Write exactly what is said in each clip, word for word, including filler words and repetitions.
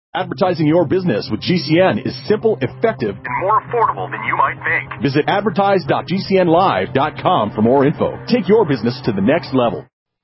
Advertising your business with G C N is simple, effective, and more affordable than you might think. Visit advertise dot g c n live dot com for more info. Take your business to the next level.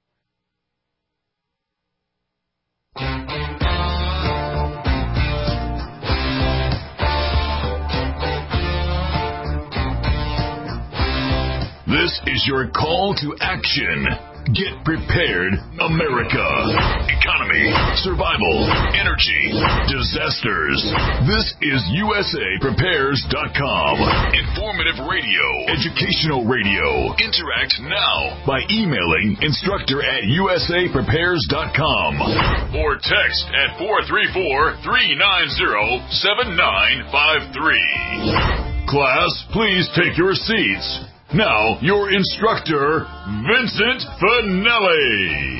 This is your call to action. Get prepared, America. Economy, survival, energy, disasters. This is U S A Prepares dot com. Informative radio, educational radio. Interact now by emailing instructor at U S A Prepares dot com or text at four three four, three nine zero, seven nine five three. Class, please take your seats. Now, your instructor, Vincent Finelli.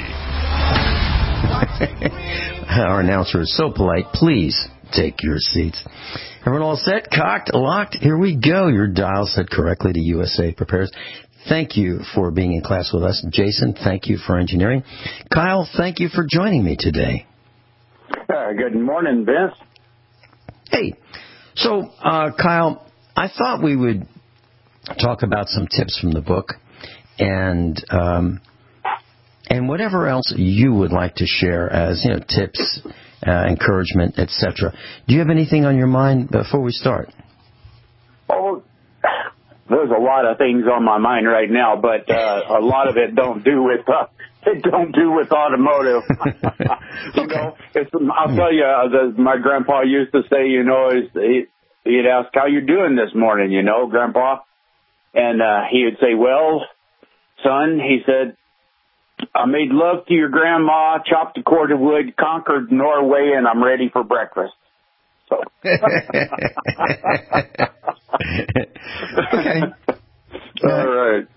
Our announcer is so polite. Please take your seats. Everyone all set? Cocked? Locked? Here we go. Your dial set correctly to U S A Prepares. Thank you for being in class with us. Jason, thank you for engineering. Kyle, thank you for joining me today. Uh, good morning, Vince. Hey. So, uh, Kyle, I thought we would talk about some tips from the book and um, and whatever else you would like to share as, you know, tips, uh, encouragement, et cetera. Do you have anything on your mind before we start? Oh, there's a lot of things on my mind right now, but uh, a lot of it don't do with uh, it don't do with automotive. you okay. know, it's, I'll tell you, uh, the, my grandpa used to say, you know, he, he'd ask, "How you doing this morning?" You know, Grandpa. And uh, he would say, "Well, son," he said, "I made love to your grandma, chopped a cord of wood, conquered Norway, and I'm ready for breakfast." So. Okay. All right.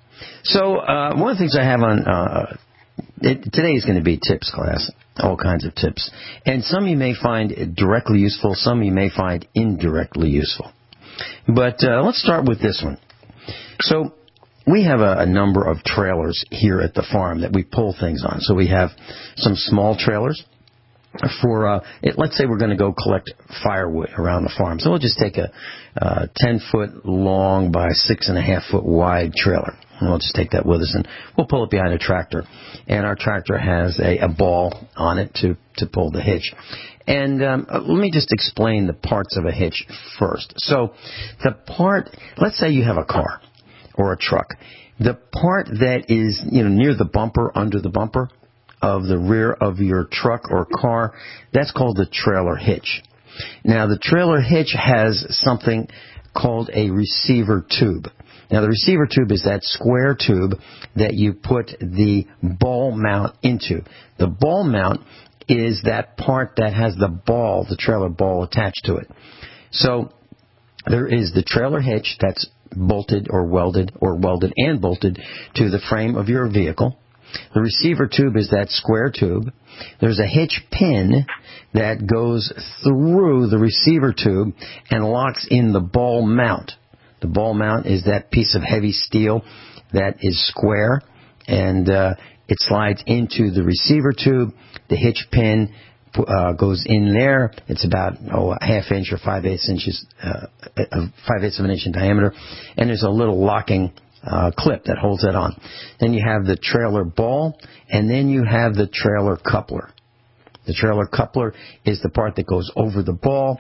So uh, one of the things I have on uh, it, today is going to be tips class, all kinds of tips. And some you may find directly useful, some you may find indirectly useful. But uh, let's start with this one. So we have a, a number of trailers here at the farm that we pull things on. So we have some small trailers for, uh, it, let's say we're going to go collect firewood around the farm. So we'll just take a uh, ten-foot long by six and a half foot wide trailer. And we'll just take that with us, and we'll pull it behind a tractor. And our tractor has a, a ball on it to, to pull the hitch. And um, let me just explain the parts of a hitch first. So the part, let's say you have a car or a truck. The part that is, you know, near the bumper, under the bumper of the rear of your truck or car, that's called the trailer hitch. Now, the trailer hitch has something called a receiver tube. Now, the receiver tube is that square tube that you put the ball mount into. The ball mount is that part that has the ball, the trailer ball, attached to it. So there is the trailer hitch that's bolted or welded or welded and bolted to the frame of your vehicle. The receiver tube is that square tube. There's a hitch pin that goes through the receiver tube and locks in the ball mount. The ball mount is that piece of heavy steel that is square, and uh, it slides into the receiver tube. The hitch pin uh, goes in there. It's about oh, a half inch or five eighths inches, uh, five eighths of an inch in diameter, and there's a little locking uh, clip that holds that on. Then you have the trailer ball, and then you have the trailer coupler. The trailer coupler is the part that goes over the ball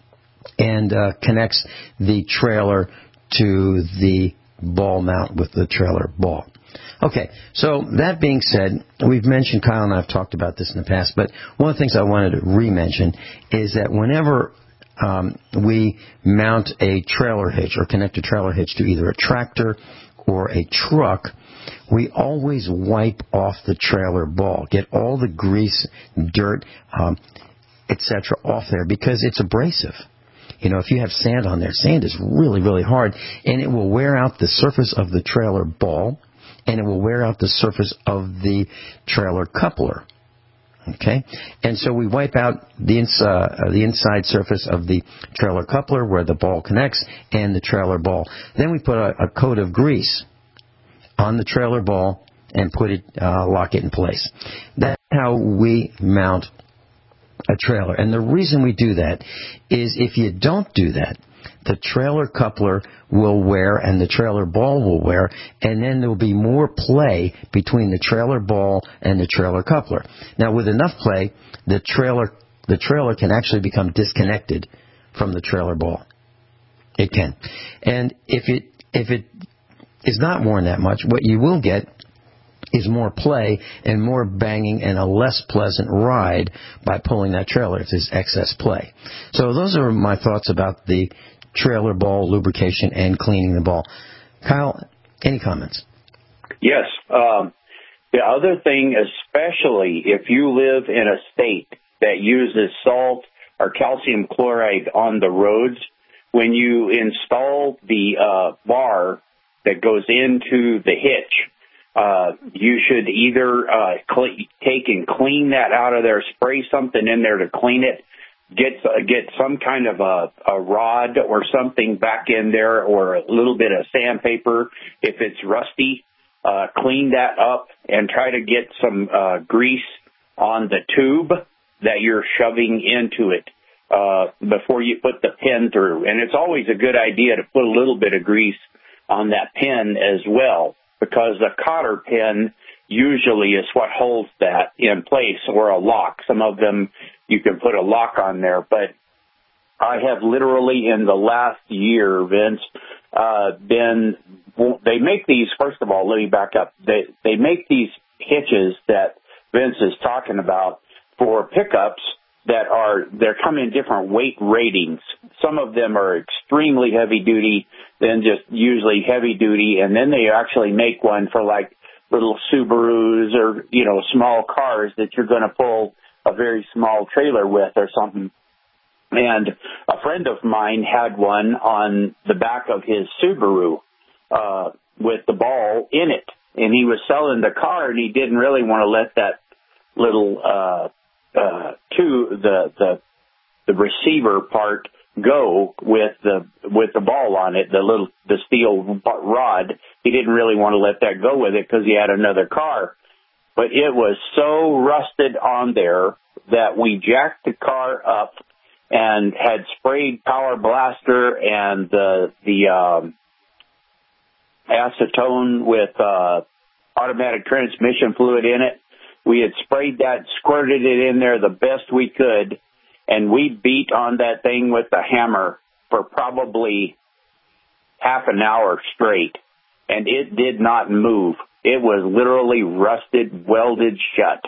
and uh, connects the trailer to the ball mount with the trailer ball. Okay, so that being said, we've mentioned, Kyle and I have talked about this in the past, but one of the things I wanted to re-mention is that whenever um, we mount a trailer hitch or connect a trailer hitch to either a tractor or a truck, we always wipe off the trailer ball, get all the grease, dirt, um, et cetera off there because it's abrasive. You know, if you have sand on there, sand is really, really hard, and it will wear out the surface of the trailer ball, and it will wear out the surface of the trailer coupler. Okay? And so we wipe out the, ins- uh, the inside surface of the trailer coupler where the ball connects and the trailer ball. Then we put a, a coat of grease on the trailer ball and put it, uh, lock it in place. That's how we mount a trailer. And the reason we do that is if you don't do that, the trailer coupler will wear and the trailer ball will wear, and then there will be more play between the trailer ball and the trailer coupler. Now, with enough play, the trailer the trailer can actually become disconnected from the trailer ball. It can. And if it if it is not worn that much, what you will get is more play and more banging and a less pleasant ride by pulling that trailer if there's excess play. So those are my thoughts about the trailer ball lubrication and cleaning the ball. Kyle, any comments? Yes. Um, the other thing, especially if you live in a state that uses salt or calcium chloride on the roads, when you install the uh, bar that goes into the hitch, uh, you should either uh, cl- take and clean that out of there, spray something in there to clean it, get uh, get some kind of a, a rod or something back in there, or a little bit of sandpaper if it's rusty. Uh, clean that up and try to get some uh, grease on the tube that you're shoving into it uh, before you put the pin through. And it's always a good idea to put a little bit of grease on that pin as well, because the cotter pin usually is what holds that in place, or a lock. Some of them you can put a lock on there, but I have literally in the last year, Vince, uh, been, they make these, first of all, let me back up. They, they make these hitches that Vince is talking about for pickups that are, they're come in different weight ratings. Some of them are extremely heavy duty, then just usually heavy duty, and then they actually make one for like little Subarus or, you know, small cars that you're going to pull a very small trailer with or something. And a friend of mine had one on the back of his Subaru uh, with the ball in it. And he was selling the car, and he didn't really want to let that little uh, uh, tube, the, the the receiver part, go with the with the ball on it, the little the steel rod. He didn't really want to let that go with it because he had another car. But it was so rusted on there that we jacked the car up and had sprayed Power Blaster and the the um, acetone with uh, automatic transmission fluid in it. We had sprayed that, squirted it in there the best we could, and we beat on that thing with the hammer for probably half an hour straight, and it did not move. It was literally rusted, welded shut.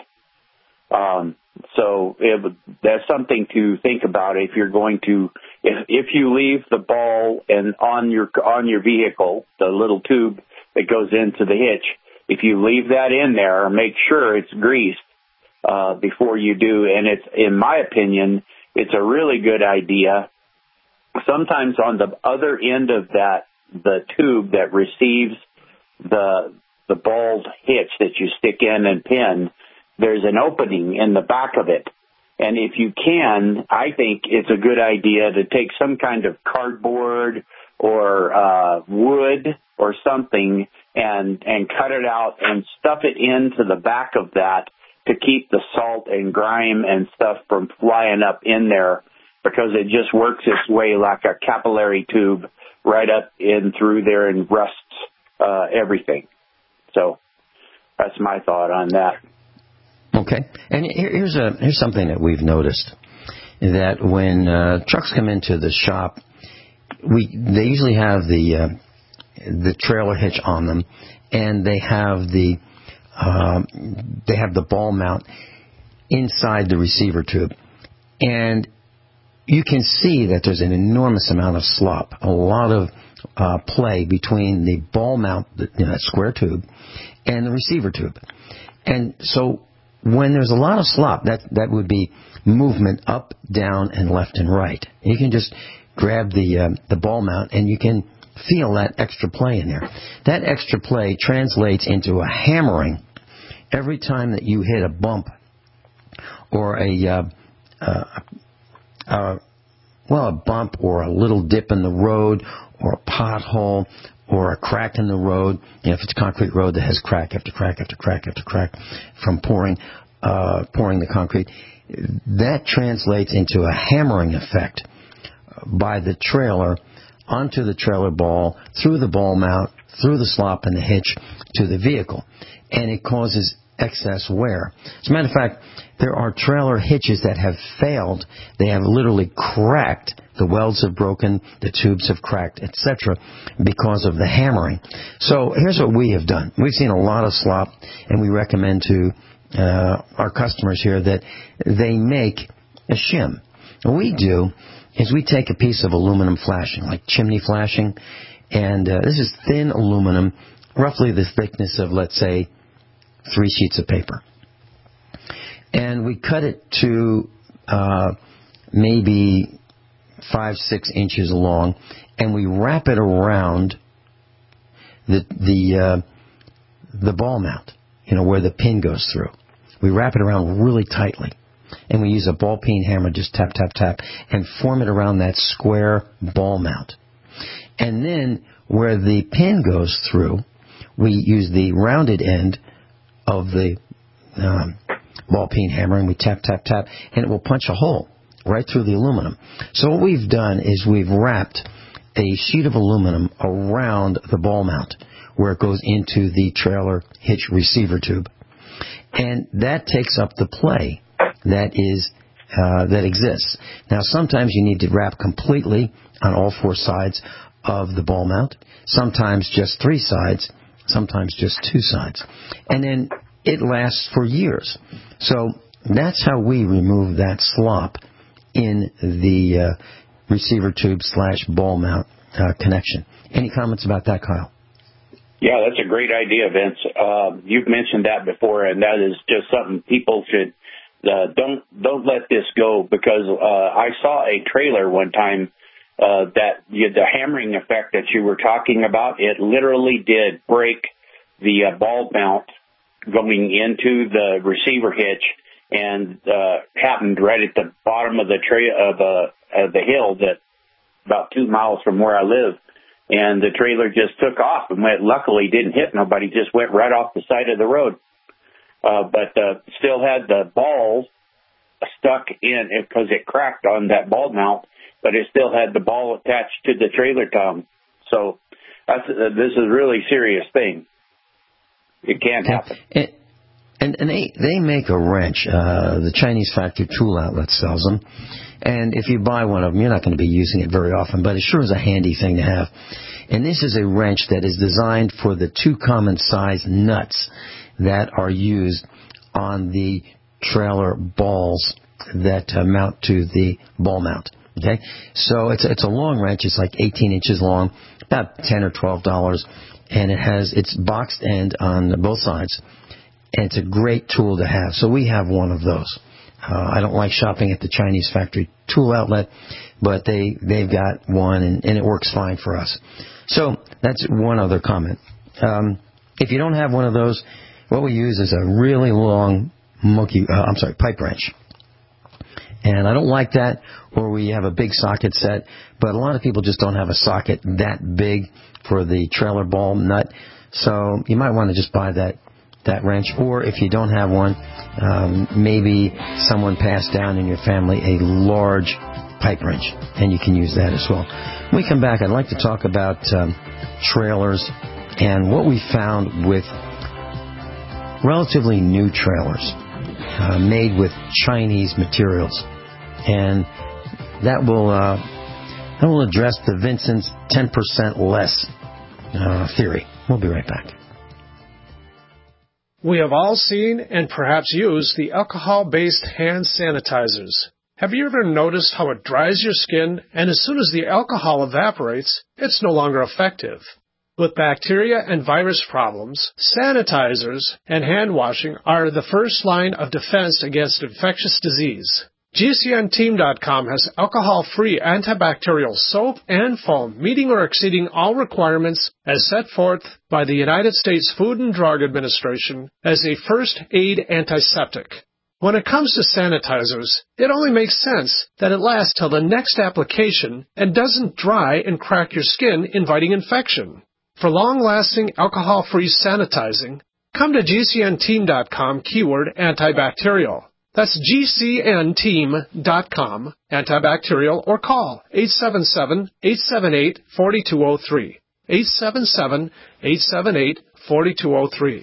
Um, so it, that's something to think about if you're going to, if, if you leave the ball and on your on your vehicle, the little tube that goes into the hitch, if you leave that in there, make sure it's greased uh, before you do. And it's, in my opinion, it's a really good idea. Sometimes on the other end of that, the tube that receives the the balled hitch that you stick in and pin, there's an opening in the back of it. And if you can, I think it's a good idea to take some kind of cardboard or uh, wood or something and, and cut it out and stuff it into the back of that to keep the salt and grime and stuff from flying up in there, because it just works its way like a capillary tube right up in through there and rusts uh, everything. So that's my thought on that. Okay. And here's a here's something that we've noticed, that when uh, trucks come into the shop, we they usually have the uh, the trailer hitch on them, and they have the uh, they have the ball mount inside the receiver tube, and you can see that there's an enormous amount of slop, a lot of uh, play between the ball mount, you know, that square tube, and the receiver tube. And so when there's a lot of slop, that, that would be movement up, down, and left and right. You can just grab the uh, the ball mount, and you can feel that extra play in there. That extra play translates into a hammering every time that you hit a bump or a uh, uh, uh, well, a bump or a little dip in the road or a pothole or a crack in the road. You know, if it's a concrete road that has crack after crack after crack after crack from pouring uh, pouring the concrete, that translates into a hammering effect by the trailer onto the trailer ball, through the ball mount, through the slop and the hitch to the vehicle. And it causes excess wear. As a matter of fact, there are trailer hitches that have failed. They have literally cracked. The welds have broken, the tubes have cracked, et cetera, because of the hammering. So here's what we have done. We've seen a lot of slop, and we recommend to uh, our customers here that they make a shim. What we do is we take a piece of aluminum flashing, like chimney flashing, and uh, this is thin aluminum, roughly the thickness of, let's say, three sheets of paper. And we cut it to uh, maybe five, six inches long, and we wrap it around the the uh, the ball mount, you know, where the pin goes through. We wrap it around really tightly, and we use a ball peen hammer, just tap, tap, tap, and form it around that square ball mount. And then where the pin goes through, we use the rounded end of the um, ball peen hammer, and we tap, tap, tap, and it will punch a hole right through the aluminum. So what we've done is we've wrapped a sheet of aluminum around the ball mount where it goes into the trailer hitch receiver tube. And that takes up the play that is uh, that exists. Now, sometimes you need to wrap completely on all four sides of the ball mount, sometimes just three sides, sometimes just two sides. And then it lasts for years. So that's how we remove that slop in the uh, receiver tube slash ball mount uh, connection. Any comments about that, Kyle? Yeah, that's a great idea, Vince. Uh, you've mentioned that before, and that is just something people should uh, don't don't let this go, because uh, I saw a trailer one time uh, that you, the hammering effect that you were talking about, it literally did break the uh, ball mount going into the receiver hitch, and uh, happened right at the bottom of the tra- of uh, of the hill, that about two miles from where I live. And the trailer just took off and went, luckily didn't hit nobody, just went right off the side of the road. Uh, but uh, still had the ball stuck in, because it cracked on that ball mount, but it still had the ball attached to the trailer tongue. So that's, uh, this is a really serious thing. It can happen. And, and, and they, they make a wrench. Uh, the Chinese factory Tool Outlet sells them. And if you buy one of them, you're not going to be using it very often, but it sure is a handy thing to have. And this is a wrench that is designed for the two common size nuts that are used on the trailer balls that uh, mount to the ball mount. Okay, so it's it's a long wrench. It's like eighteen inches long, about ten or twelve dollars, and it has its boxed end on both sides. And it's a great tool to have. So we have one of those. Uh, I don't like shopping at the Chinese factory Tool Outlet, but they, they've got one, and, and it works fine for us. So that's one other comment. Um, if you don't have one of those, what we use is a really long monkey, uh, I'm sorry, pipe wrench. And I don't like that, or we have a big socket set, but a lot of people just don't have a socket that big for the trailer ball nut. So you might want to just buy that that wrench, or if you don't have one, um, maybe someone passed down in your family a large pipe wrench, and you can use that as well. When we come back, I'd like to talk about um, trailers and what we found with relatively new trailers uh, made with Chinese materials, and that will uh, that will address the Vincent's ten percent less uh, theory. We'll be right back. We have all seen and perhaps used the alcohol-based hand sanitizers. Have you ever noticed how it dries your skin, and as soon as the alcohol evaporates, it's no longer effective? With bacteria and virus problems, sanitizers and hand washing are the first line of defense against infectious disease. G C N team dot com has alcohol-free antibacterial soap and foam meeting or exceeding all requirements as set forth by the United States Food and Drug Administration as a first aid antiseptic. When it comes to sanitizers, it only makes sense that it lasts till the next application and doesn't dry and crack your skin, inviting infection. For long-lasting alcohol-free sanitizing, come to G C N team dot com keyword antibacterial. That's G C N team dot com, antibacterial, or call eight seven seven, eight seven eight, four two zero three, eight seven seven, eight seven eight, four two zero three.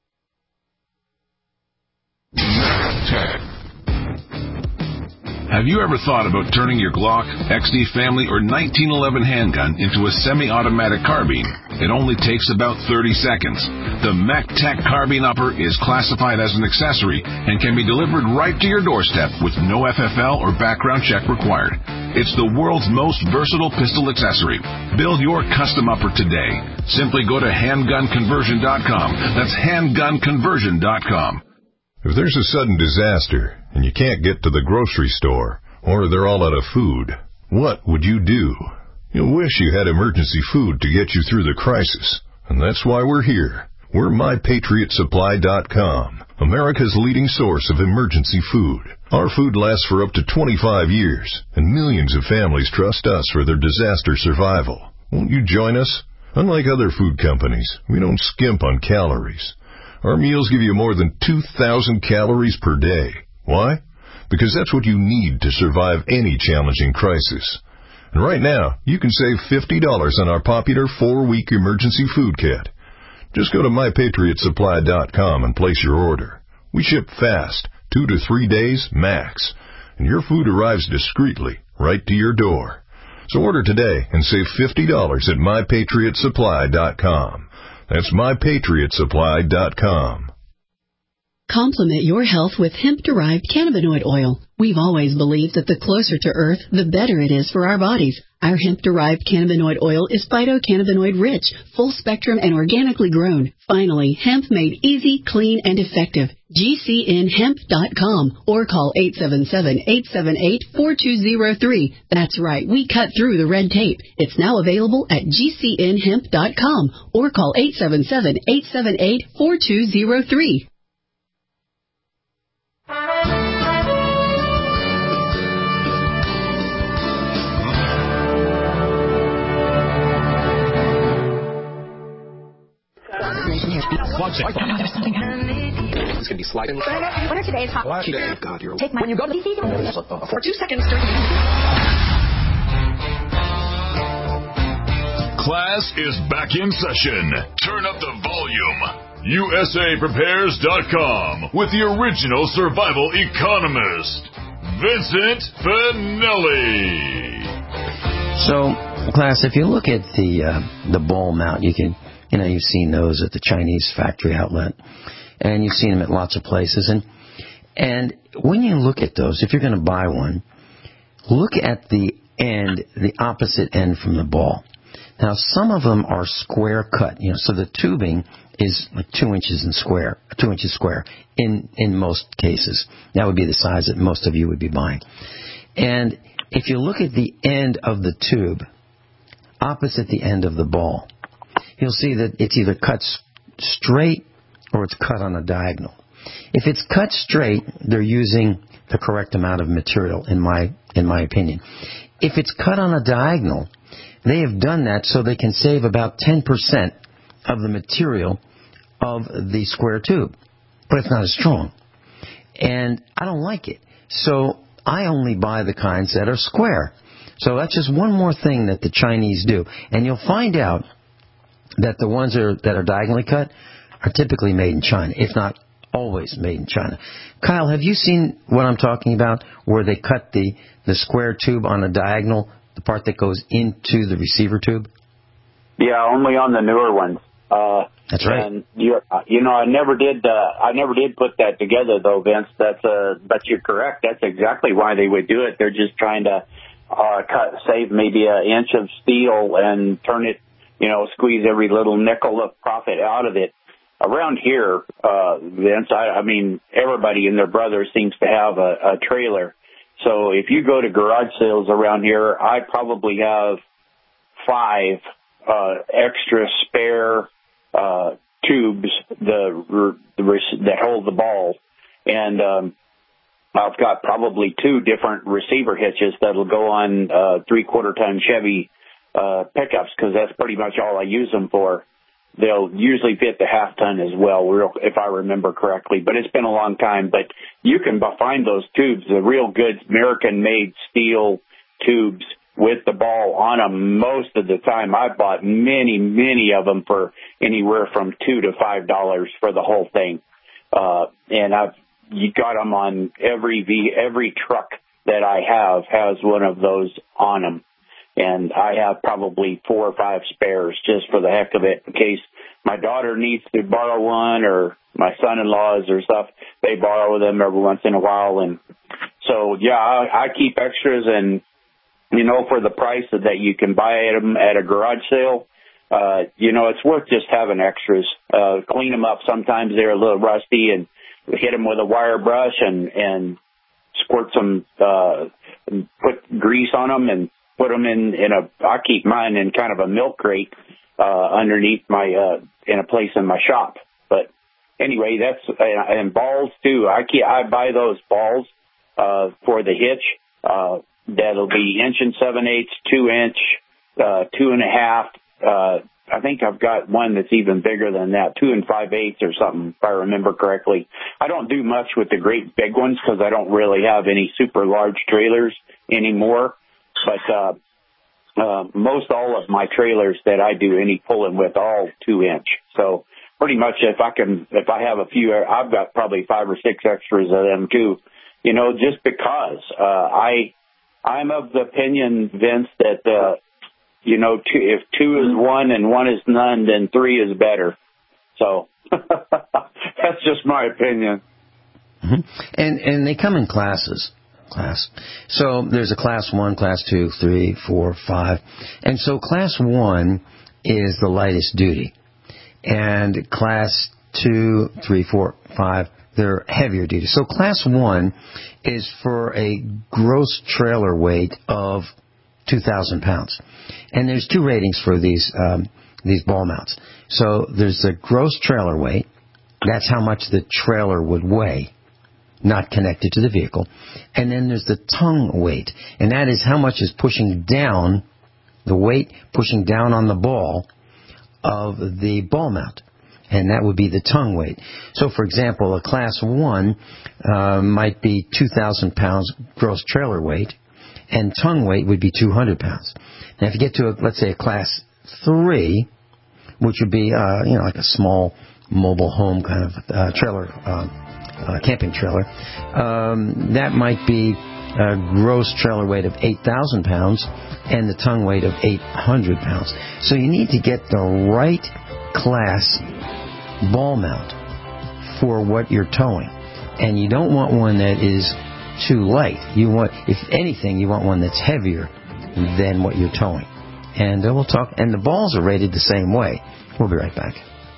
Have you ever thought about turning your Glock, X D Family, or nineteen eleven handgun into a semi-automatic carbine? It only takes about thirty seconds. The MacTac Carbine Upper is classified as an accessory and can be delivered right to your doorstep with no F F L or background check required. It's the world's most versatile pistol accessory. Build your custom upper today. Simply go to handgun conversion dot com. That's handgun conversion dot com. If there's a sudden disaster and you can't get to the grocery store, or they're all out of food, what would you do? You'll wish you had emergency food to get you through the crisis. And that's why we're here. We're my patriot supply dot com, America's leading source of emergency food. Our food lasts for up to twenty-five years, and millions of families trust us for their disaster survival. Won't you join us? Unlike other food companies, we don't skimp on calories. Our meals give you more than two thousand calories per day. Why? Because that's what you need to survive any challenging crisis. And right now, you can save fifty dollars on our popular four-week emergency food kit. Just go to my patriot supply dot com and place your order. We ship fast, two to three days max, and your food arrives discreetly right to your door. So order today and save fifty dollars at my patriot supply dot com. That's my patriot supply dot com. Complement your health with hemp-derived cannabinoid oil. We've always believed that the closer to Earth, the better it is for our bodies. Our hemp-derived cannabinoid oil is phytocannabinoid-rich, full-spectrum, and organically grown. Finally, hemp made easy, clean, and effective. G C N hemp dot com or call eight seven seven, eight seven eight, four two zero three. That's right, we cut through the red tape. It's now available at G C N hemp dot com or call eight seven seven, eight seven eight, four two zero three. It's going to be sliding. What are today's hot? Well, today, God, you're... Take my... When you go to the for two seconds during... Class is back in session. Turn up the volume. U S A prepares dot com with the original survival economist, Vincent Finelli. So, class, if you look at the uh, the ball mount, you can... You know, you've seen those at the Chinese factory outlet, and you've seen them at lots of places. And and when you look at those, if you're going to buy one, look at the end, the opposite end from the ball. Now, some of them are square cut, you know, so the tubing is like two inches in square, two inches square in in most cases. That would be the size that most of you would be buying. And if you look at the end of the tube, opposite the end of the ball, you'll see that it's either cut straight or it's cut on a diagonal. If it's cut straight, they're using the correct amount of material, in my in my opinion. If it's cut on a diagonal, they have done that so they can save about ten percent of the material of the square tube. But it's not as strong. And I don't like it. So I only buy the kinds that are square. So that's just one more thing that the Chinese do. And you'll find out that the ones that are, that are diagonally cut are typically made in China, if not always made in China. Kyle, have you seen what I'm talking about, where they cut the, the square tube on a diagonal, the part that goes into the receiver tube? Yeah, only on the newer ones. Uh, That's right. And you, you know, I never did. Uh, I never did put that together, though, Vince. That's uh, but you're correct. That's exactly why they would do it. They're just trying to uh, cut, save maybe an inch of steel and turn it. You know, squeeze every little nickel of profit out of it. Around here, uh, Vince, I, I mean, everybody and their brother seems to have a, a trailer. So if you go to garage sales around here, I probably have five uh, extra spare uh, tubes the, the that hold the ball, and um, I've got probably two different receiver hitches that'll go on uh, three-quarter ton Chevy Uh, pickups, because that's pretty much all I use them for. they'll usually fit the half ton as well, if I remember correctly. But it's been a long time. But you can find those tubes, the real good American-made steel tubes with the ball on them most of the time. I bought many, many of them for anywhere from two to five dollars for the whole thing. Uh, and I've you got them on every v, every truck that I have has one of those on them. And I have probably four or five spares just for the heck of it in case my daughter needs to borrow one or my son-in-laws or stuff. They borrow them every once in a while. And so, yeah, I, I keep extras. And, you know, for the price that you can buy them at a garage sale, uh, you know, it's worth just having extras. Uh, clean them up. Sometimes they're a little rusty, and hit them with a wire brush and, and squirt some, uh, put grease on them and put them in, in a, I keep mine in kind of a milk crate, uh, underneath my, uh, in a place in my shop. But anyway, that's, and, and balls too. I keep, I buy those balls, uh, for the hitch, uh, that'll be inch and seven eighths, two inch, uh, two and a half, uh, I think I've got one that's even bigger than that, two and five eighths or something, if I remember correctly. I don't do much with the great big ones because I don't really have any super large trailers anymore. But uh, uh, most all of my trailers that I do any pulling with, all two inch. So pretty much if I can, if I have a few, I've got probably five or six extras of them too. You know, just because uh, I, I'm of the opinion, Vince, that uh, you know, two, if two is one and one is none, then three is better. So that's just my opinion. Mm-hmm. And and they come in classes. Class. So there's a class one, class two, three, four, five. And so class one is the lightest duty. And class two, three, four, five, they're heavier duty. So class one is for a gross trailer weight of two thousand pounds. And there's two ratings for these um, these ball mounts. So there's the gross trailer weight. That's how much the trailer would weigh, not connected to the vehicle. And then there's the tongue weight, and that is how much is pushing down, the weight pushing down on the ball of the ball mount, and that would be the tongue weight. So, for example, a class one uh, might be two thousand pounds gross trailer weight, and tongue weight would be two hundred pounds. Now, if you get to, a, let's say, a class three, which would be, uh, you know, like a small mobile home kind of uh, trailer, uh, uh, camping trailer, um, that might be a gross trailer weight of eight thousand pounds and the tongue weight of eight hundred pounds. So you need to get the right class ball mount for what you're towing. And you don't want one that is too light. You want, if anything, you want one that's heavier than what you're towing. And uh, we'll talk, and the balls are rated the same way. We'll be right back.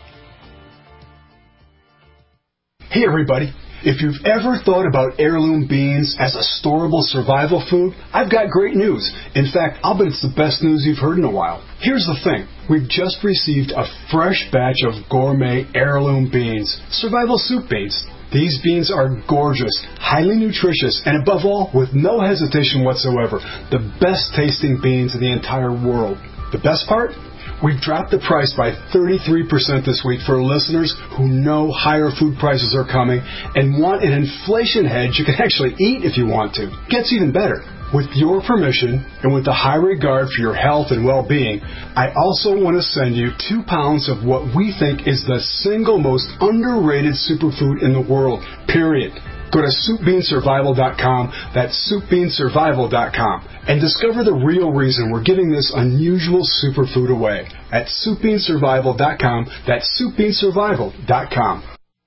Hey everybody, if you've ever thought about heirloom beans as a storable survival food, I've got great news. In fact, I'll bet it's the best news you've heard in a while. Here's the thing. We've just received a fresh batch of gourmet heirloom beans, survival soup beans. These beans are gorgeous, highly nutritious, and above all, with no hesitation whatsoever, the best tasting beans in the entire world. The best part? We've dropped the price by thirty-three percent this week for listeners who know higher food prices are coming and want an inflation hedge you can actually eat if you want to. Gets even better. With your permission, and with the high regard for your health and well-being, I also want to send you two pounds of what we think is the single most underrated superfood in the world, period. Go to soup bean survival dot com, that's soup bean survival dot com, and discover the real reason we're giving this unusual superfood away at soup bean survival dot com, that's soup bean survival dot com.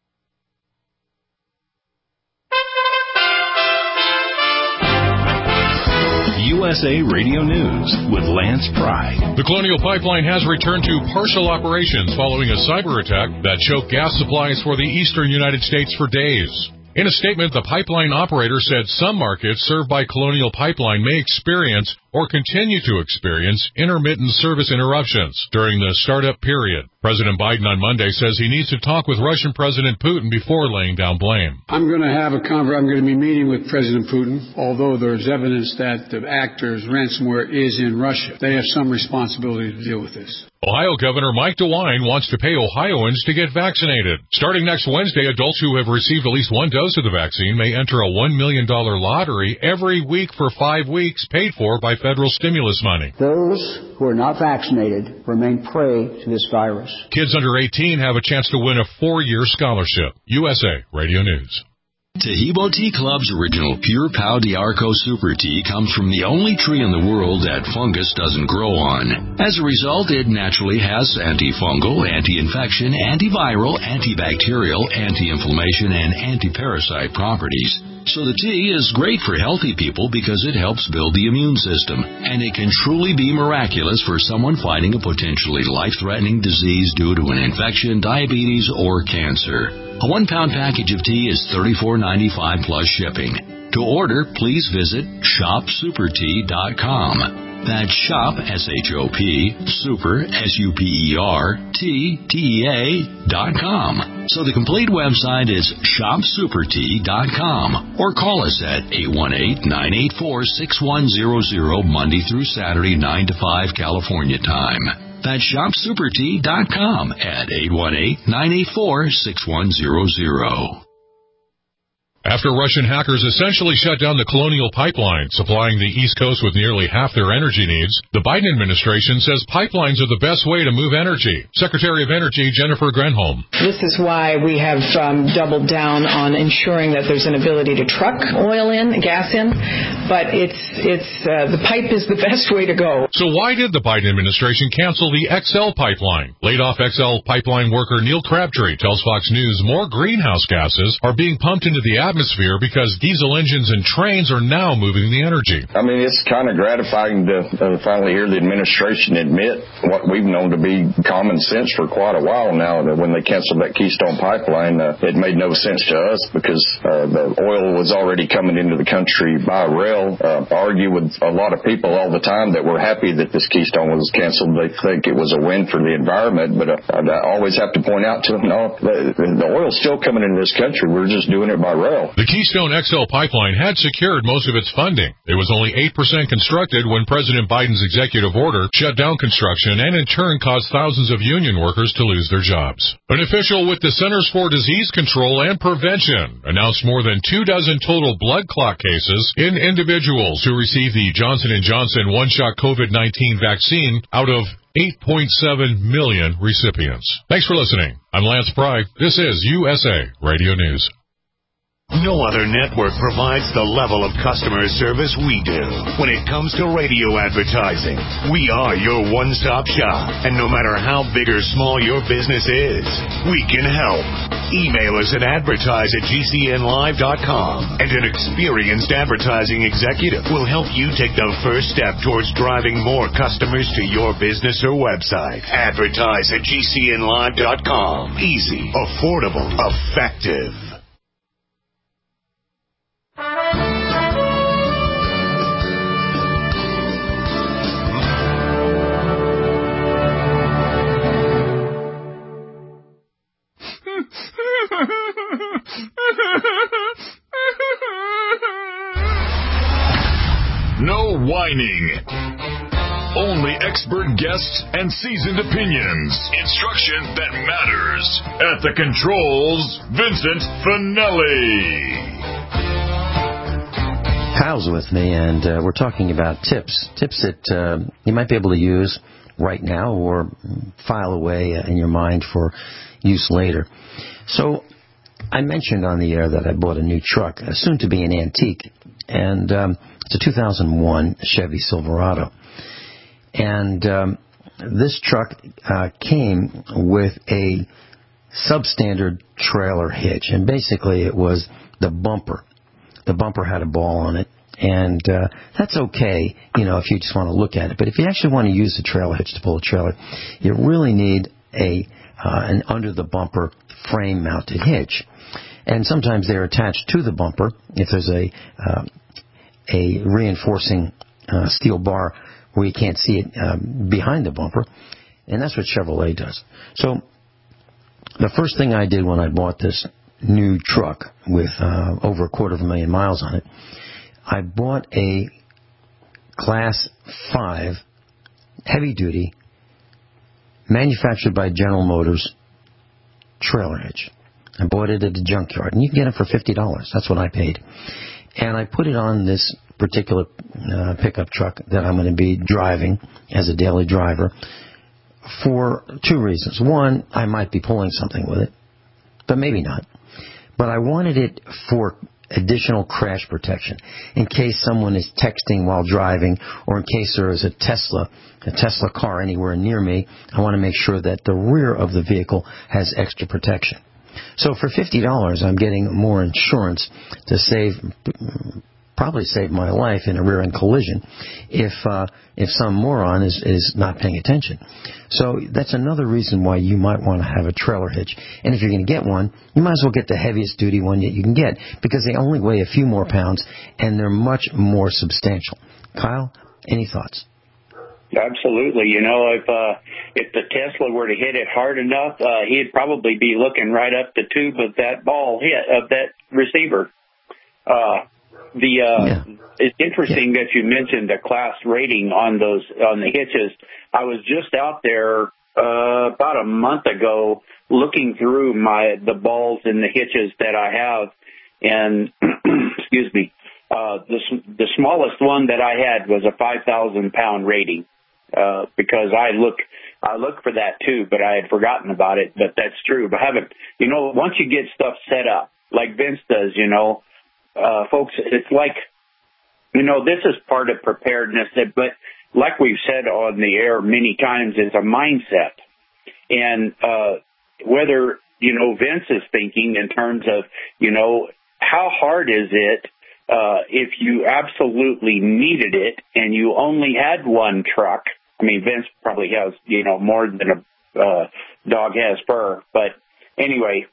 U S A Radio News with Lance Pry. The Colonial Pipeline has returned to partial operations following a cyber attack that choked gas supplies for the eastern United States for days. In a statement, the pipeline operator said some markets served by Colonial Pipeline may experience or continue to experience intermittent service interruptions during the startup period. President Biden on Monday says he needs to talk with Russian President Putin before laying down blame. I'm going to have a conver- I'm going to be meeting with President Putin, although there's evidence that the actor's ransomware is in Russia. They have some responsibility to deal with this. Ohio Governor Mike DeWine wants to pay Ohioans to get vaccinated. Starting next Wednesday, adults who have received at least one dose of the vaccine may enter a one million dollars lottery every week for five weeks, paid for by federal stimulus money. Those who are not vaccinated remain prey to this virus. Kids under eighteen have a chance to win a four-year scholarship. U S A Radio News. Tahibo Tea Club's original Pure Pau d'Arco Super Tea comes from the only tree in the world that fungus doesn't grow on. As a result, it naturally has antifungal, anti-infection, antiviral, antibacterial, anti-inflammation, and anti-parasite properties. So the tea is great for healthy people because it helps build the immune system, and it can truly be miraculous for someone fighting a potentially life-threatening disease due to an infection, diabetes, or cancer. A one-pound package of tea is thirty-four ninety-five plus shipping. To order, please visit shop super tea dot com. That's shop, S H O P, super, S U P E R, T, T E A, dot com. So the complete website is shop super tea dot com, or call us at eight one eight, nine eight four, six one zero zero Monday through Saturday, nine to five California time. That's shop super tea dot com at eight one eight, nine eight four, six one zero zero. After Russian hackers essentially shut down the Colonial Pipeline, supplying the East Coast with nearly half their energy needs, the Biden administration says pipelines are the best way to move energy. Secretary of Energy Jennifer Granholm. This is why we have um, doubled down on ensuring that there's an ability to truck oil in, gas in, but it's it's uh, the pipe is the best way to go. So why did the Biden administration cancel the X L pipeline? Laid off X L pipeline worker Neil Crabtree tells Fox News more greenhouse gases are being pumped into the atmosphere atmosphere because diesel engines and trains are now moving the energy. I mean, it's kind of gratifying to uh, finally hear the administration admit what we've known to be common sense for quite a while now, that when they canceled that Keystone Pipeline, uh, it made no sense to us because uh, the oil was already coming into the country by rail. Uh, argue with a lot of people all the time that were happy that this Keystone was canceled. They think it was a win for the environment, but uh, I always have to point out to them, no, the, the oil's still coming into this country. We're just doing it by rail. The Keystone X L pipeline had secured most of its funding. It was only eight percent constructed when President Biden's executive order shut down construction and in turn caused thousands of union workers to lose their jobs. An official with the Centers for Disease Control and Prevention announced more than two dozen total blood clot cases in individuals who received the Johnson and Johnson one-shot COVID nineteen vaccine out of eight point seven million recipients. Thanks for listening. I'm Lance Pry. This is U S A Radio News. No other network provides the level of customer service we do. When it comes to radio advertising, we are your one-stop shop. And no matter how big or small your business is, we can help. Email us at advertise at G C N live dot com, and an experienced advertising executive will help you take the first step towards driving more customers to your business or website. Advertise at G C N live dot com. Easy, affordable, effective. No whining. Only expert guests and seasoned opinions. Instruction that matters. At the controls, Vincent Finelli. Kyle's with me, and uh, we're talking about tips. Tips that uh, you might be able to use right now or file away in your mind for use later. So I mentioned on the air that I bought a new truck, soon to be an antique, and um, it's a two thousand one Chevy Silverado. And um, this truck uh, came with a substandard trailer hitch, and basically it was the bumper. The bumper had a ball on it, and uh, that's okay, you know, if you just want to look at it. But if you actually want to use the trailer hitch to pull a trailer, you really need a uh, an under-the-bumper frame-mounted hitch. And sometimes they're attached to the bumper if there's a uh, a reinforcing uh, steel bar where you can't see it uh, behind the bumper. And that's what Chevrolet does. So the first thing I did when I bought this new truck with uh, over a quarter of a million miles on it, I bought a Class five heavy-duty, manufactured by General Motors trailer hitch. I bought it at the junkyard, and you can get it for fifty dollars. That's what I paid. And I put it on this particular uh, pickup truck that I'm going to be driving as a daily driver for two reasons. One, I might be pulling something with it, but maybe not. But I wanted it for additional crash protection in case someone is texting while driving, or in case there is a Tesla, a Tesla car anywhere near me. I want to make sure that the rear of the vehicle has extra protection. So for fifty dollars, I'm getting more insurance to save, probably save my life in a rear-end collision if uh, if some moron is, is not paying attention. So that's another reason why you might want to have a trailer hitch. And if you're going to get one, you might as well get the heaviest duty one that you can get, because they only weigh a few more pounds and they're much more substantial. Kyle, any thoughts? Absolutely. You know, if uh, if the Tesla were to hit it hard enough, uh, he'd probably be looking right up the tube of that ball hit of that receiver. Uh, the uh, yeah. It's interesting yeah. that you mentioned the class rating on those on the hitches. I was just out there uh, about a month ago looking through my the balls and the hitches that I have, and excuse me, uh, the the smallest one that I had was a five thousand pound rating. Uh, because I look, I look for that too, but I had forgotten about it. But that's true. But I haven't, you know, once you get stuff set up, like Vince does, you know, uh, folks, it's like, you know, this is part of preparedness. But like we've said on the air many times, it's a mindset. And uh, whether, you know, Vince is thinking in terms of, you know, how hard is it uh, if you absolutely needed it and you only had one truck? I mean, Vince probably has, you know, more than a uh, dog has fur. But anyway,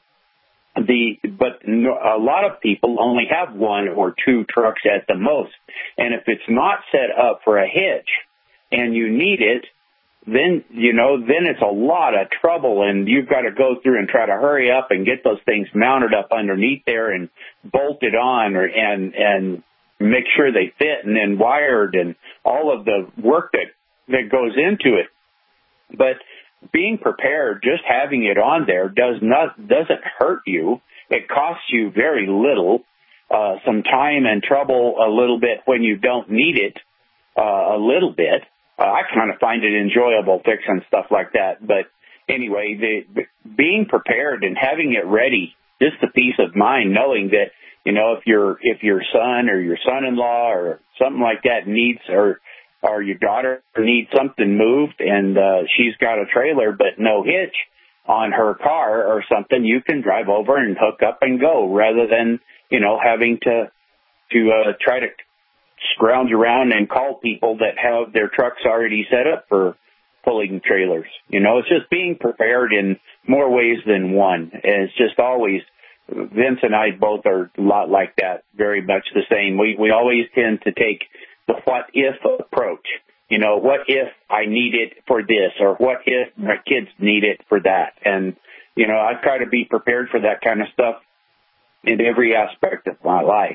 the but no, a lot of people only have one or two trucks at the most. And if it's not set up for a hitch and you need it, then, you know, then it's a lot of trouble. And you've got to go through and try to hurry up and get those things mounted up underneath there and bolted on or and and make sure they fit and then wired and all of the work that that goes into it. But being prepared, just having it on there does not, doesn't hurt you. It costs you very little, uh, some time and trouble a little bit when you don't need it, uh, a little bit. Uh, I kind of find it enjoyable fixing stuff like that. But anyway, the, being prepared and having it ready, just the peace of mind, knowing that, you know, if your, if your son or your son-in-law or something like that needs, or, or your daughter needs something moved and uh, she's got a trailer but no hitch on her car or something, you can drive over and hook up and go rather than, you know, having to to uh, try to scrounge around and call people that have their trucks already set up for pulling trailers. You know, it's just being prepared in more ways than one. And it's just always, Vince and I both are a lot like that, very much the same. We we always tend to take the what-if approach. You know, what if I need it for this, or what if my kids need it for that? And, you know, I try to be prepared for that kind of stuff in every aspect of my life.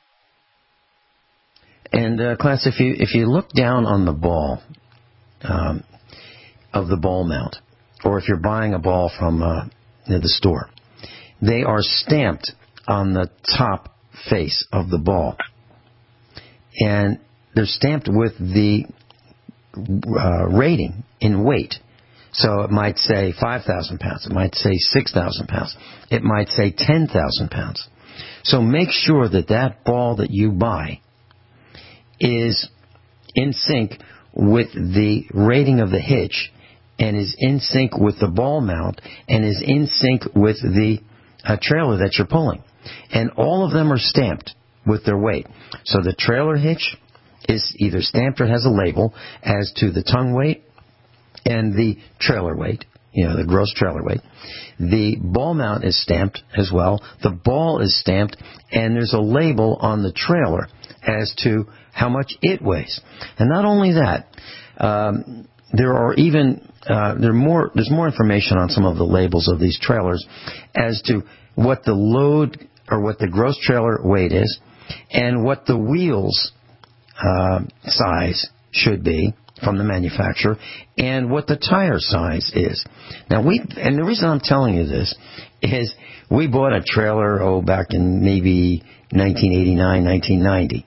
And, uh, class, if you if you look down on the ball um, of the ball mount, or if you're buying a ball from uh, the store, they are stamped on the top face of the ball. And they're stamped with the uh, rating in weight. So it might say five thousand pounds. It might say six thousand pounds. It might say ten thousand pounds. So make sure that that ball that you buy is in sync with the rating of the hitch, and is in sync with the ball mount, and is in sync with the uh, trailer that you're pulling. And all of them are stamped with their weight. So the trailer hitch is either stamped or has a label as to the tongue weight and the trailer weight, you know, the gross trailer weight. The ball mount is stamped as well. The ball is stamped, and there's a label on the trailer as to how much it weighs. And not only that, um, there are even uh, there are more. There's more information on some of the labels of these trailers as to what the load or what the gross trailer weight is, and what the wheels uh, size should be from the manufacturer, and what the tire size is. Now, we and the reason I'm telling you this is we bought a trailer, oh, back in maybe nineteen eighty-nine, nineteen ninety,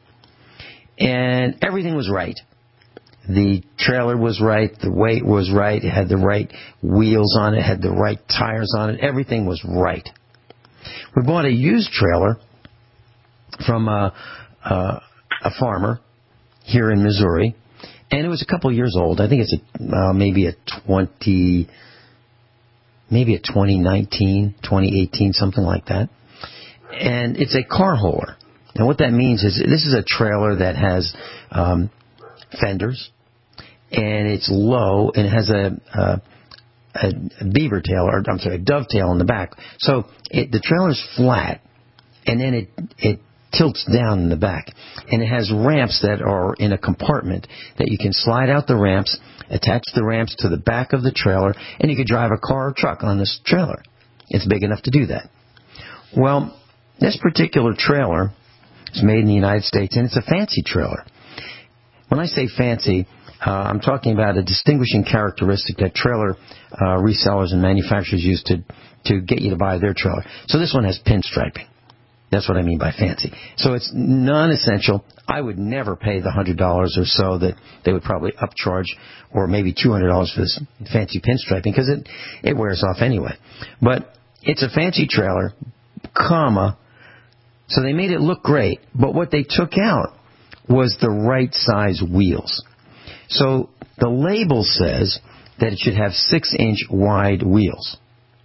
and everything was right. The trailer was right, the weight was right, it had the right wheels on it, had the right tires on it, everything was right. We bought a used trailer from a, a, a farmer here in Missouri, and it was a couple years old. I think it's a, uh, maybe a twenty, maybe a twenty nineteen, twenty eighteen, something like that. And it's a car hauler. And what that means is this is a trailer that has um, fenders, and it's low, and it has a, a, a beaver tail, or I'm sorry, a dovetail in the back. So it, the trailer's flat, and then it it tilts down in the back, and it has ramps that are in a compartment that you can slide out the ramps, attach the ramps to the back of the trailer, and you can drive a car or truck on this trailer. It's big enough to do that. Well, this particular trailer is made in the United States, and it's a fancy trailer. When I say fancy, uh, I'm talking about a distinguishing characteristic that trailer uh, resellers and manufacturers use to, to get you to buy their trailer. So this one has pinstriping. That's what I mean by fancy. So it's non-essential. I would never pay the one hundred dollars or so that they would probably upcharge, or maybe two hundred dollars for this fancy pinstriping, because it, it wears off anyway. But it's a fancy trailer, comma, so they made it look great. But what they took out was the right size wheels. So the label says that it should have six-inch wide wheels.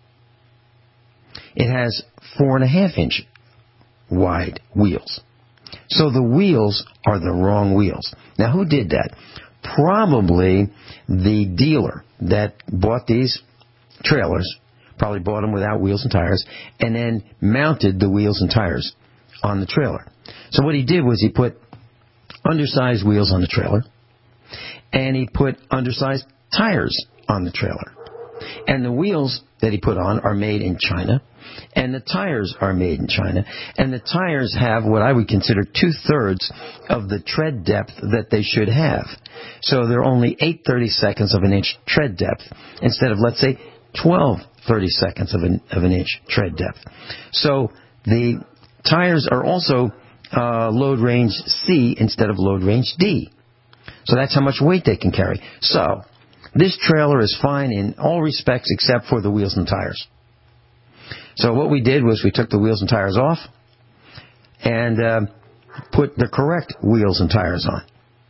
It has four and a half inch wide wheels. So the wheels are the wrong wheels. Now, who did that? Probably the dealer that bought these trailers, probably bought them without wheels and tires, and then mounted the wheels and tires on the trailer. So what he did was he put undersized wheels on the trailer, and he put undersized tires on the trailer. And the wheels that he put on are made in China, and the tires are made in China. And the tires have what I would consider two-thirds of the tread depth that they should have. So they're only eight thirty-seconds of an inch tread depth instead of, let's say, twelve thirty-seconds of an, of an inch tread depth. So the tires are also uh, load range C instead of load range D. So that's how much weight they can carry. So this trailer is fine in all respects except for the wheels and tires. So what we did was we took the wheels and tires off and uh, put the correct wheels and tires on.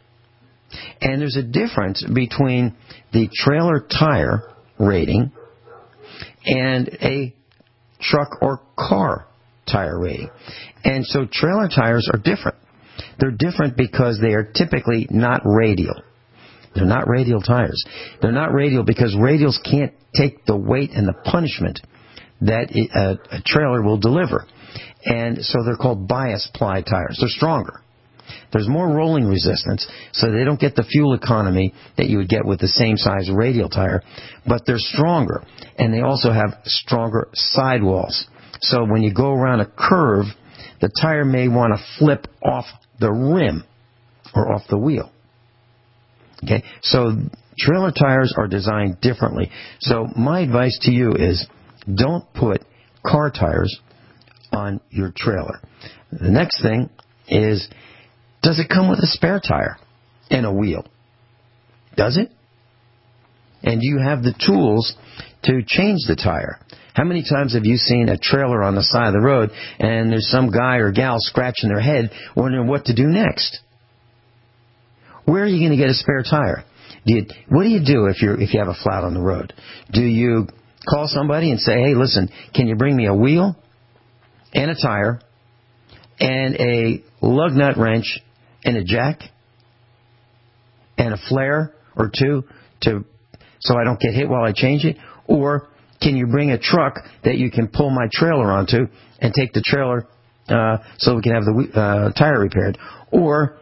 And there's a difference between the trailer tire rating and a truck or car tire rating. And so trailer tires are different. They're different because they are typically not radial. They're not radial tires. They're not radial because radials can't take the weight and the punishment that a, a trailer will deliver. And so they're called bias ply tires. They're stronger. There's more rolling resistance, so they don't get the fuel economy that you would get with the same size radial tire, but they're stronger. And they also have stronger sidewalls. So when you go around a curve, the tire may want to flip off the rim or off the wheel. Okay, so trailer tires are designed differently. So my advice to you is don't put car tires on your trailer. The next thing is, does it come with a spare tire and a wheel? Does it? And do you have the tools to change the tire? How many times have you seen a trailer on the side of the road and there's some guy or gal scratching their head wondering what to do next? Where are you going to get a spare tire? Do you, what do you do if you're if you have a flat on the road? Do you call somebody and say, hey, listen, can you bring me a wheel and a tire and a lug nut wrench and a jack and a flare or two to so I don't get hit while I change it? Or can you bring a truck that you can pull my trailer onto and take the trailer uh, so we can have the uh, tire repaired? Or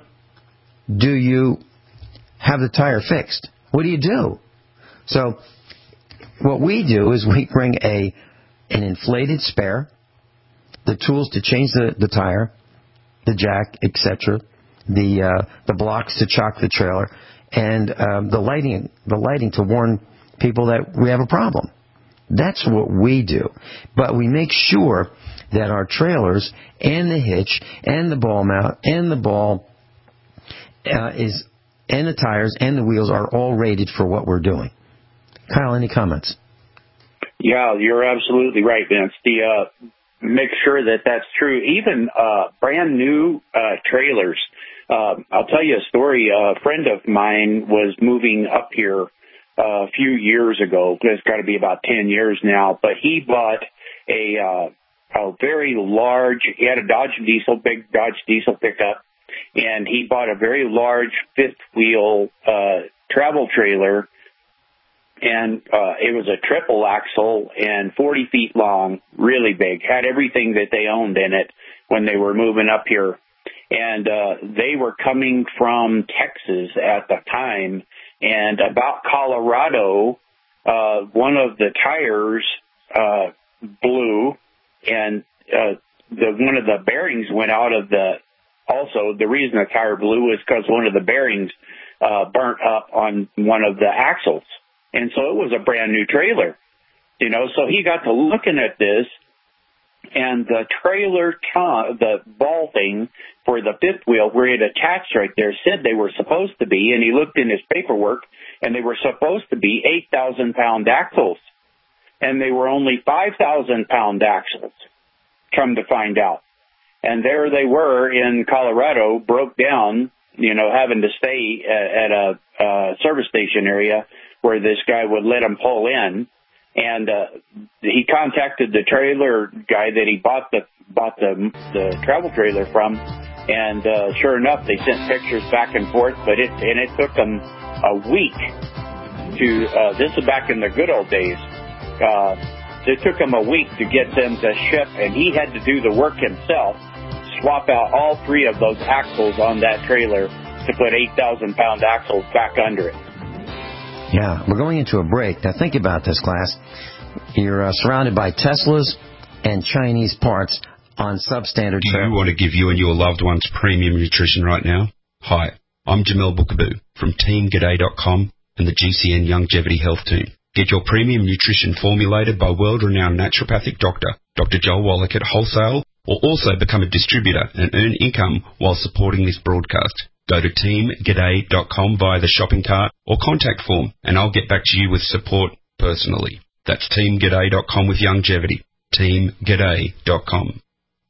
do you have the tire fixed? What do you do? So what we do is we bring a an inflated spare, the tools to change the, the tire, the jack, et cetera, the uh, the blocks to chock the trailer, and um, the lighting the lighting to warn people that we have a problem. That's what we do. But we make sure that our trailers and the hitch and the ball mount and the ball uh, is and the tires and the wheels are all rated for what we're doing. Kyle, any comments? Yeah, you're absolutely right, Vince. The uh, make sure that that's true. Even uh, brand new uh, trailers. Uh, I'll tell you a story. A friend of mine was moving up here uh, a few years ago. It's got to be about ten years now. But he bought a uh, a very large. He had a Dodge Diesel, big Dodge Diesel pickup, and he bought a very large fifth wheel uh, travel trailer. And uh, it was a triple axle and forty feet long, really big, had everything that they owned in it when they were moving up here. And uh, they were coming from Texas at the time. And about Colorado, uh, one of the tires uh, blew, and uh, the one of the bearings went out of the, also the reason the tire blew was because one of the bearings uh, burnt up on one of the axles. And so it was a brand new trailer, you know, so he got to looking at this, and the trailer, t- the ball thing for the fifth wheel where it attached right there said they were supposed to be, and he looked in his paperwork, and they were supposed to be eight thousand pound axles, and they were only five thousand pound axles, come to find out. And there they were in Colorado, broke down, you know, having to stay at, at a uh, service station area where this guy would let him pull in, and uh, he contacted the trailer guy that he bought the bought the the travel trailer from, and uh, sure enough, they sent pictures back and forth. But it and it took them a week to. Uh, this is back in the good old days. Uh, it took him a week to get them to ship, and he had to do the work himself, swap out all three of those axles on that trailer to put eight thousand pound axles back under it. Yeah, we're going into a break. Now think about this, class. You're uh, surrounded by Teslas and Chinese parts on substandard. Do you want to give you and your loved ones premium nutrition right now? Hi, I'm Jamel Bookaboo from Team G'day dot com and the G C N Longevity Health Team. Get your premium nutrition formulated by world-renowned naturopathic doctor, Doctor Joel Wallach at wholesale, or also become a distributor and earn income while supporting this broadcast. Go to Team G'day dot com via the shopping cart or contact form, and I'll get back to you with support personally. That's Team G'day dot com with longevity. Team G'day dot com.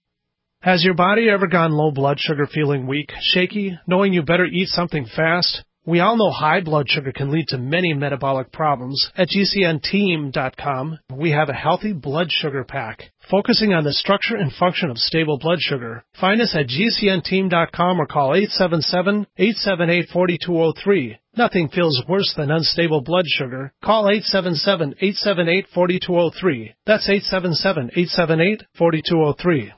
Has your body ever gone low blood sugar, feeling weak, shaky, knowing you better eat something fast? We all know high blood sugar can lead to many metabolic problems. At G C N team dot com, we have a healthy blood sugar pack, focusing on the structure and function of stable blood sugar. Find us at G C N team dot com or call eight seven seven, eight seven eight, four two zero three. Nothing feels worse than unstable blood sugar. Call eight seven seven, eight seven eight, four two zero three. That's eight seven seven, eight seven eight, four two zero three.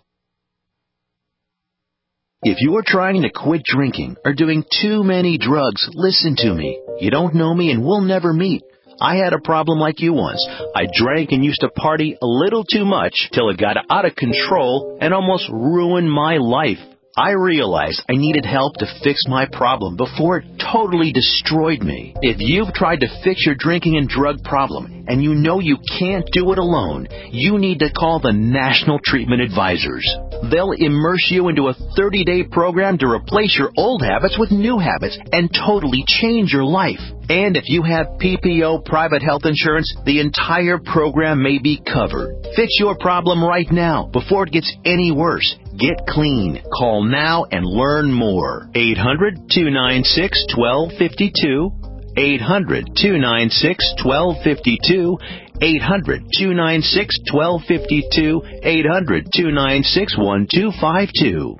If you're trying to quit drinking or doing too many drugs, listen to me. You don't know me and we'll never meet. I had a problem like you once. I drank and used to party a little too much till it got out of control and almost ruined my life. I realized I needed help to fix my problem before it totally destroyed me. If you've tried to fix your drinking and drug problem and you know you can't do it alone, you need to call the National Treatment Advisors. They'll immerse you into a thirty-day program to replace your old habits with new habits and totally change your life. And if you have P P O private health insurance, the entire program may be covered. Fix your problem right now before it gets any worse. Get clean. Call now and learn more. eight hundred, two nine six, one two five two. eight hundred, two nine six, one two five two. eight hundred, two nine six, one two five two. eight hundred, two nine six, one two five two.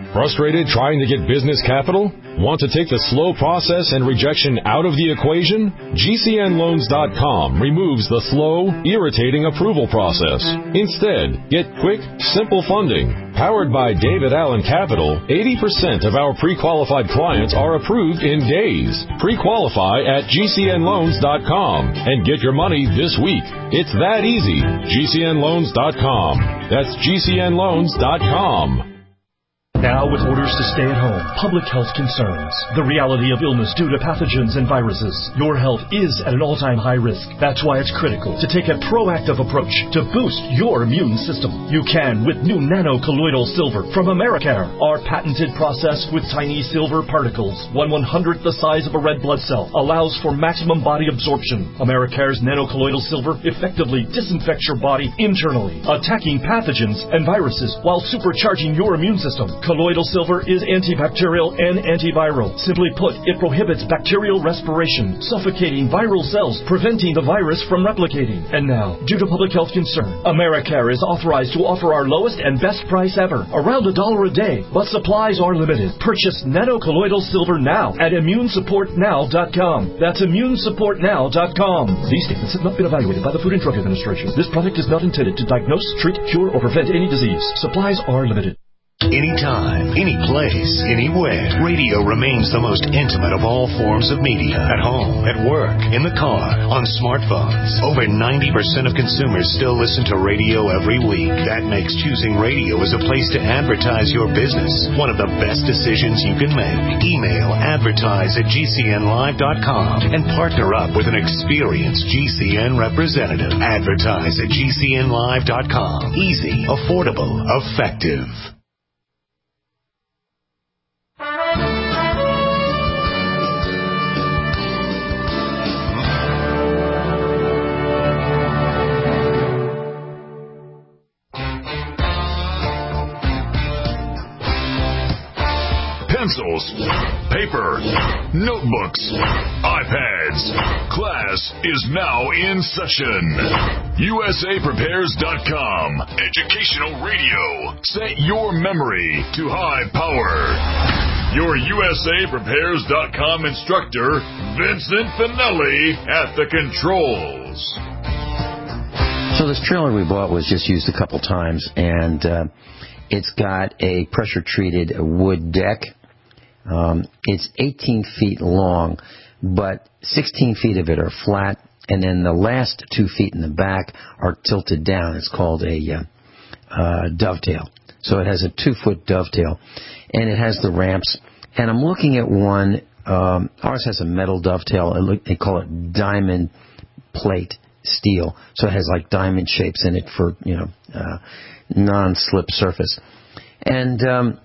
Frustrated trying to get business capital? Want to take the slow process and rejection out of the equation? G C N loans dot com removes the slow, irritating approval process. Instead, get quick, simple funding. Powered by David Allen Capital, eighty percent of our pre-qualified clients are approved in days. Pre-qualify at G C N loans dot com and get your money this week. It's that easy. G C N loans dot com. That's G C N loans dot com. Now with orders to stay at home, public health concerns, the reality of illness due to pathogens and viruses, your health is at an all-time high risk. That's why it's critical to take a proactive approach to boost your immune system. You can with new nano-colloidal silver from Americare. Our patented process with tiny silver particles, one one-hundredth the size of a red blood cell, allows for maximum body absorption. Americare's nano-colloidal silver effectively disinfects your body internally, attacking pathogens and viruses while supercharging your immune system. Colloidal silver is antibacterial and antiviral. Simply put, it prohibits bacterial respiration, suffocating viral cells, preventing the virus from replicating. And now, due to public health concern, Americare is authorized to offer our lowest and best price ever, around a dollar a day, but supplies are limited. Purchase nano-colloidal silver now at immune support now dot com. That's immune support now dot com. These statements have not been evaluated by the Food and Drug Administration. This product is not intended to diagnose, treat, cure, or prevent any disease. Supplies are limited. Anytime, any place, anywhere, radio remains the most intimate of all forms of media. At home, at work, in the car, on smartphones. Over ninety percent of consumers still listen to radio every week. That makes choosing radio as a place to advertise your business one of the best decisions you can make. Email advertise at G C N live dot com and partner up with an experienced G C N representative. Advertise at G C N live dot com. Easy, affordable, effective. Pencils, paper, notebooks, iPads. Class is now in session. U S A Prepares dot com. Educational radio. Set your memory to high power. Your U S A Prepares dot com instructor, Vincent Finelli, at the controls. So this trailer we bought was just used a couple times, and uh, it's got a pressure-treated wood deck. Um, it's eighteen feet long, but sixteen feet of it are flat, and then the last two feet in the back are tilted down. It's called a uh, uh, dovetail. So it has a two-foot dovetail, and it has the ramps. And I'm looking at one. Um, ours has a metal dovetail. They call it diamond plate steel. So it has like diamond shapes in it for, you know, uh, non-slip surface. And um,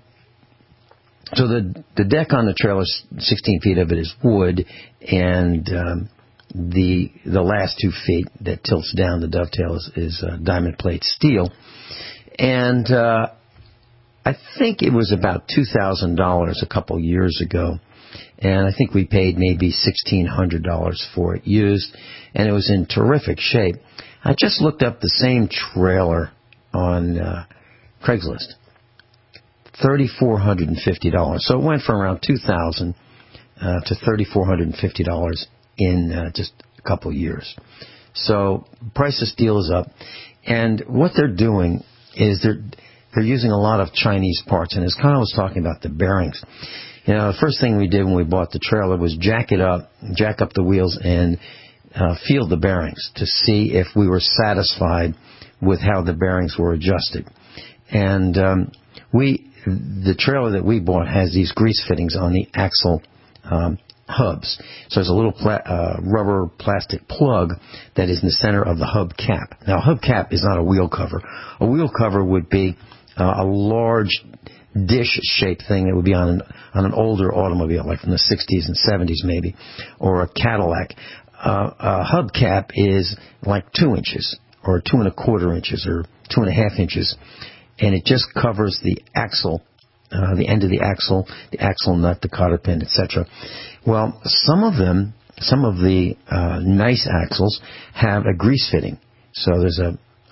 so the the deck on the trailer, sixteen feet of it is wood, and um, the the last two feet that tilts down the dovetail is, is uh, diamond plate steel. And uh, I think it was about two thousand dollars a couple years ago, and I think we paid maybe sixteen hundred dollars for it used, and it was in terrific shape. I just looked up the same trailer on uh, Craigslist. three thousand four hundred fifty dollars. So it went from around two thousand dollars uh, to three thousand four hundred fifty dollars in uh, just a couple years. So price of steel is up. And what they're doing is they're they're using a lot of Chinese parts. And as Kyle was talking about the bearings, you know, the first thing we did when we bought the trailer was jack it up, jack up the wheels and uh, feel the bearings to see if we were satisfied with how the bearings were adjusted. And um, we... the trailer that we bought has these grease fittings on the axle um, hubs. So there's a little pla- uh, rubber plastic plug that is in the center of the hub cap. Now, a hub cap is not a wheel cover. A wheel cover would be uh, a large dish-shaped thing that would be on an, on an older automobile, like from the sixties and seventies maybe, or a Cadillac. Uh, a hub cap is like two inches, or two and a quarter inches, or two and a half inches. And it just covers the axle, uh, the end of the axle, the axle nut, the cotter pin, et cetera. Well, some of them, some of the uh, nice axles have a grease fitting. So there's a,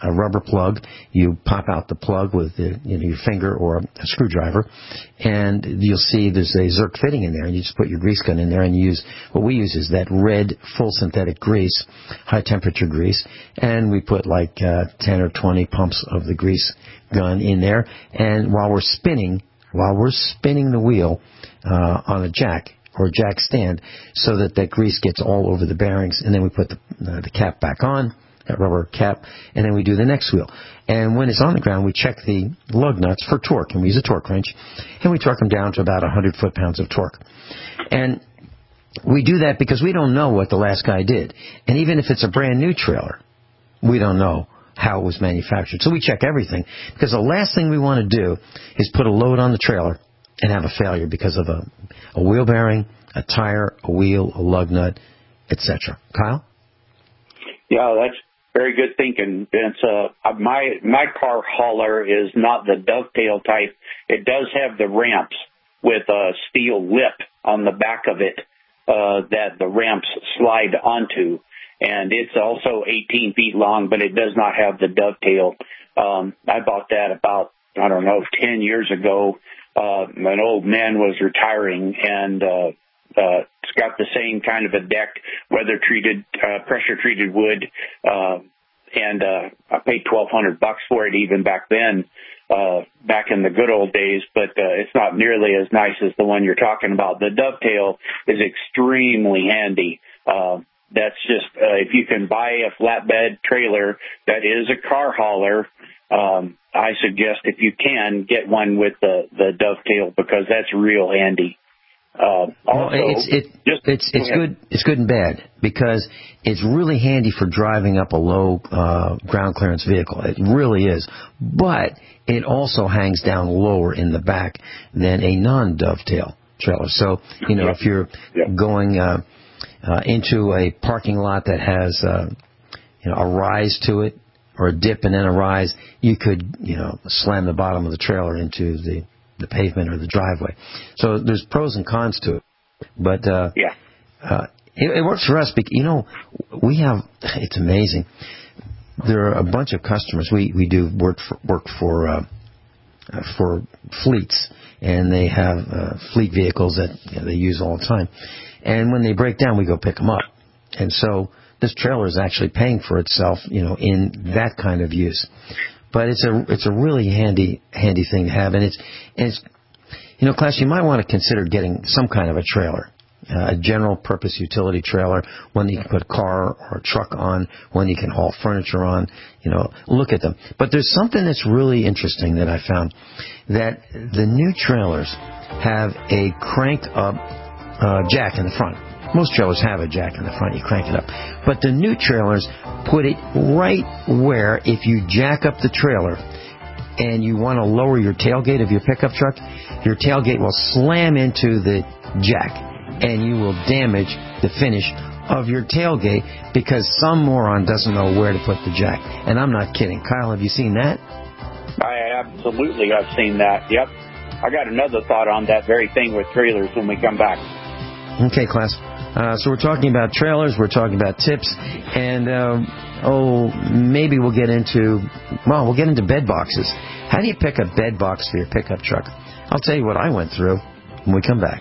a rubber plug. You pop out the plug with the, you know, your finger or a screwdriver, and you'll see there's a Zerk fitting in there, and you just put your grease gun in there, and you use, what we use is that red full synthetic grease, high temperature grease, and we put like uh, ten or twenty pumps of the grease gun in there, and while we're spinning, while we're spinning the wheel uh, on a jack, or jack stand, so that that grease gets all over the bearings, and then we put the, uh, the cap back on, that rubber cap, and then we do the next wheel. And when it's on the ground, we check the lug nuts for torque, and we use a torque wrench, and we torque them down to about one hundred foot-pounds of torque. And we do that because we don't know what the last guy did. And even if it's a brand-new trailer, we don't know how it was manufactured. So we check everything, because the last thing we want to do is put a load on the trailer and have a failure because of a, a wheel bearing, a tire, a wheel, a lug nut, et cetera. Kyle? Yeah, that's very good thinking, Vince. Uh, my my car hauler is not the dovetail type. It does have the ramps with a steel lip on the back of it uh, that the ramps slide onto. And it's also eighteen feet long, but it does not have the dovetail. Um, I bought that about, I don't know, ten years ago. Uh, an old man was retiring, and uh, uh, it's got the same kind of a deck, weather-treated, uh, pressure-treated wood, uh, and uh, I paid twelve hundred bucks for it even back then, uh, back in the good old days, but uh, it's not nearly as nice as the one you're talking about. The dovetail is extremely handy. Uh, that's just, uh, if you can buy a flatbed trailer that is a car hauler, Um, I suggest if you can get one with the, the dovetail, because that's real handy. Uh, also, well, it's it, just, it's it's go good it's good and bad, because it's really handy for driving up a low uh, ground clearance vehicle. It really is, but it also hangs down lower in the back than a non-dovetail trailer. So you know, yeah. if you're yeah. going uh, uh, into a parking lot that has uh, you know a rise to it, or a dip and then a rise, you could, you know, slam the bottom of the trailer into the, the pavement or the driveway. So there's pros and cons to it. But uh, yeah. uh, it, it works for us. Because, you know, we have, it's amazing. There are a bunch of customers. We, we do work for, work for, uh, for fleets, and they have uh, fleet vehicles that you know, they use all the time. And when they break down, we go pick them up. And so this trailer is actually paying for itself, you know, in that kind of use. But it's a it's a really handy handy thing to have, and it's and it's you know, class, you might want to consider getting some kind of a trailer, uh, a general purpose utility trailer, one that you can put a car or a truck on, one you can haul furniture on. You know, look at them. But there's something that's really interesting that I found, that the new trailers have a crank up uh, jack in the front. Most trailers have a jack in the front. You crank it up. But the new trailers put it right where, if you jack up the trailer and you want to lower your tailgate of your pickup truck, your tailgate will slam into the jack, and you will damage the finish of your tailgate because some moron doesn't know where to put the jack. And I'm not kidding. Kyle, have you seen that? I absolutely have seen that. Yep. I got another thought on that very thing with trailers when we come back. Okay, class. Uh, so we're talking about trailers, we're talking about tips, and, um, oh, maybe we'll get into, well, we'll get into bed boxes. How do you pick a bed box for your pickup truck? I'll tell you what I went through when we come back.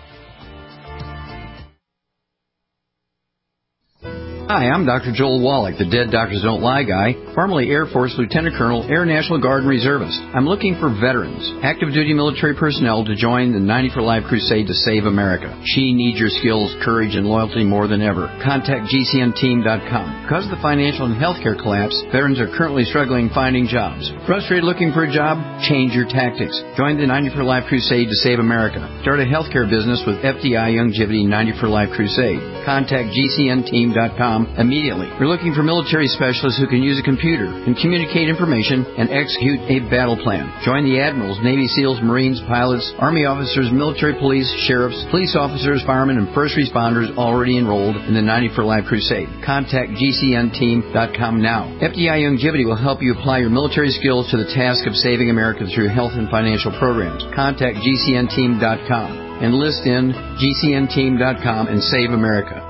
Hi, I'm Doctor Joel Wallach, the Dead Doctors Don't Lie guy, formerly Air Force Lieutenant Colonel, Air National Guard and Reservist. I'm looking for veterans, active duty military personnel to join the ninety for Life crusade to save America. She needs your skills, courage, and loyalty more than ever. Contact G C N team dot com. Because of the financial and healthcare collapse, veterans are currently struggling finding jobs. Frustrated looking for a job? Change your tactics. Join the ninety for Life crusade to save America. Start a healthcare business with F D I Youngevity ninety for Life crusade. Contact G C N team dot com immediately. We're looking for military specialists who can use a computer and communicate information and execute a battle plan. Join the admirals, Navy SEALs, Marines, pilots, Army officers, military police, sheriffs, police officers, firemen, and first responders already enrolled in the ninety for Life crusade. Contact G C N team dot com now. F D I Youngevity will help you apply your military skills to the task of saving America through health and financial programs. Contact G C N team dot com. Enlist in G C N team dot com and save America.